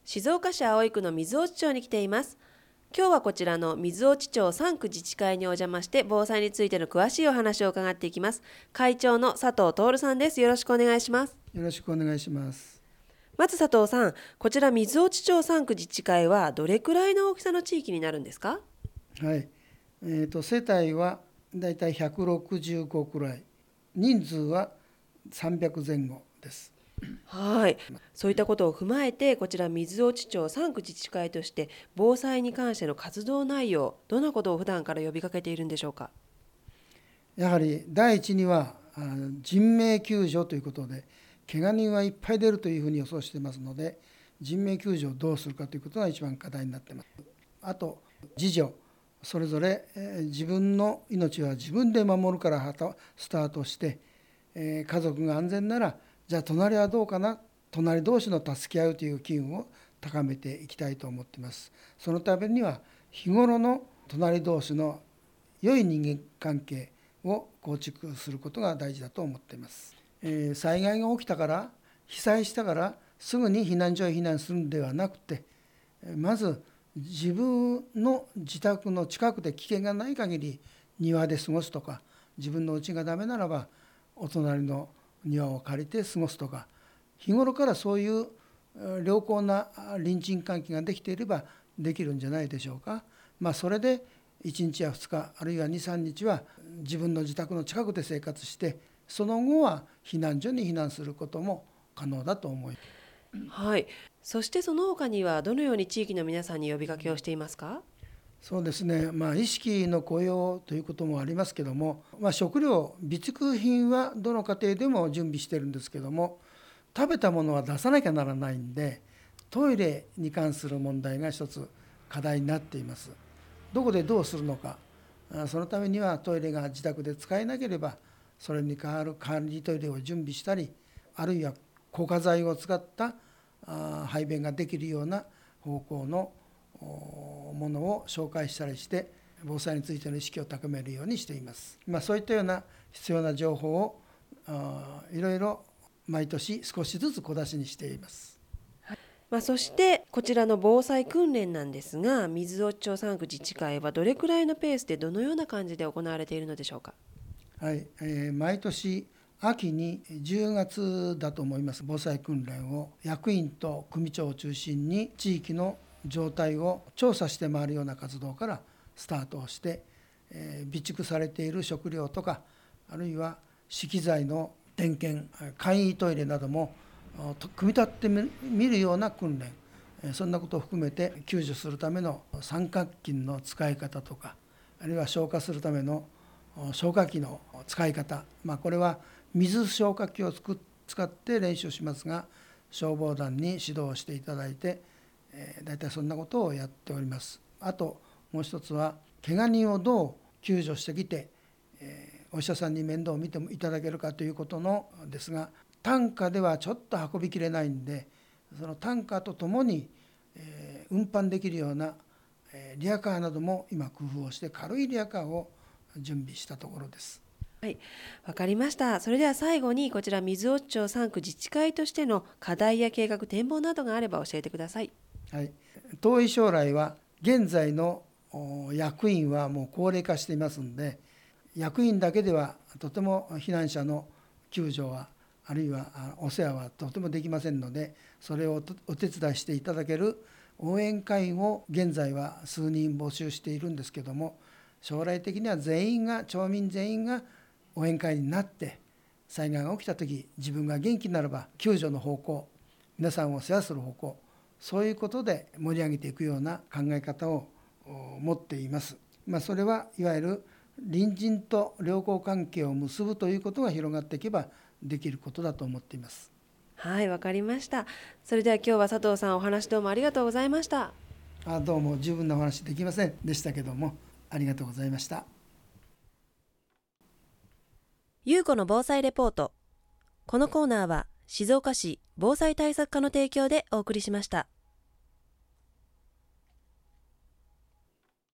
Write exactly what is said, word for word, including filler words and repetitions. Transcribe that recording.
静岡市葵区の水落町に来ています。今日はこちらの水落町さん区自治会にお邪魔して防災についての詳しいお話を伺っていきます。会長の佐藤徹さんです。よろしくお願いします。 よろしくお願いします。 まず佐藤さん、こちら水落町さん区自治会はどれくらいの大きさの地域になるんですか？ はい、えー、と世帯はだいたいひゃくろくじゅうごくらい、人数はさんびゃくぜん後です。 はい、そういったことを踏まえて、こちら水落町さん区自治会として防災に関しての活動内容、どんなことを普段から呼びかけているんでしょうか？ やはり第一には人命救助ということで、怪我人はいっぱい出るというふうに予想していますので、人命救助をどうするかということが一番課題になっています。あと自助、それぞれ自分の命は自分で守るからスタートして、家族が安全ならじゃあ隣はどうかな、隣同士の助け合うという機運を高めていきたいと思っています。そのためには日頃の隣同士の良い人間関係を構築することが大事だと思っています。えー、災害が起きたから、被災したからすぐに避難所へ避難するのではなくて、まず自分の自宅の近くで危険がない限り庭で過ごすとか、自分の家がダメならばお隣の庭を借りて過ごすとか、日頃からそういう良好な隣人関係ができていればできるんじゃないでしょうか。まあ、それでいちにちやふつか、あるいはにさんにちは自分の自宅の近くで生活して、その後は避難所に避難することも可能だと思います。 はい、そしてその他にはどのように地域の皆さんに呼びかけをしていますか？ そうですね、まあ、意識の雇用ということもありますけども、まあ、食料備蓄品はどの家庭でも準備してるんですけども、食べたものは出さなきゃならないんで、トイレに関する問題が一つ課題になっています。どこでどうするのか、そのためにはトイレが自宅で使えなければそれに代わる管理トイレを準備したり、あるいは硬化剤を使った排便ができるような方向のものを紹介したりして、防災についての意識を高めるようにしています。まあ、そういったような必要な情報をいろいろ毎年少しずつ小出しにしています。 まあ、そしてこちらの防災訓練なんですが、水落町さん区自治会はどれくらいのペースでどのような感じで行われているのでしょうか？ はい、えー、毎年秋にじゅうがつだと思います、防災訓練を役員と組長を中心に地域の状態を調査して回るような活動からスタートをして、えー、備蓄されている食料とか、あるいは資機材の点検、簡易トイレなども組み立ってみるような訓練、そんなことを含めて救助するための三角巾の使い方とか、あるいは消火するための消火器の使い方、まあ、これは水消火器を使って練習しますが、消防団に指導していただいて、えー、大体そんなことをやっております。あともう一つは、怪我人をどう救助してきて、えー、お医者さんに面倒を見ていただけるかということのですが、担架ではちょっと運びきれないんで、その担架とともに、えー、運搬できるような、えー、リヤカーなども今工夫をして、軽いリヤカーを準備したところです。 はい、わかりました。それでは最後に、こちら水落町さん区自治会としての課題や計画、展望などがあれば教えてください。 はい、遠い将来は現在の役員はもう高齢化していますので、役員だけではとても避難者の救助は、あるいはお世話はとてもできませんので、それをお手伝いしていただける応援会員を現在は数人募集しているんですけども、将来的には全員が、町民全員が応援会員になって、災害が起きた時自分が元気になれば救助の方向、皆さんを世話する方向、そういうことで盛り上げていくような考え方を持っています。まあ、それはいわゆる隣人と良好関係を結ぶということが広がっていけばできることだと思っています。 はい、わかりました。それでは今日は佐藤さん、お話どうもありがとうございました。 あどうも十分なお話できませんでしたけども、ありがとうございました。 ゆうこの防災レポート。このコーナーは静岡市防災対策課の提供でお送りしました。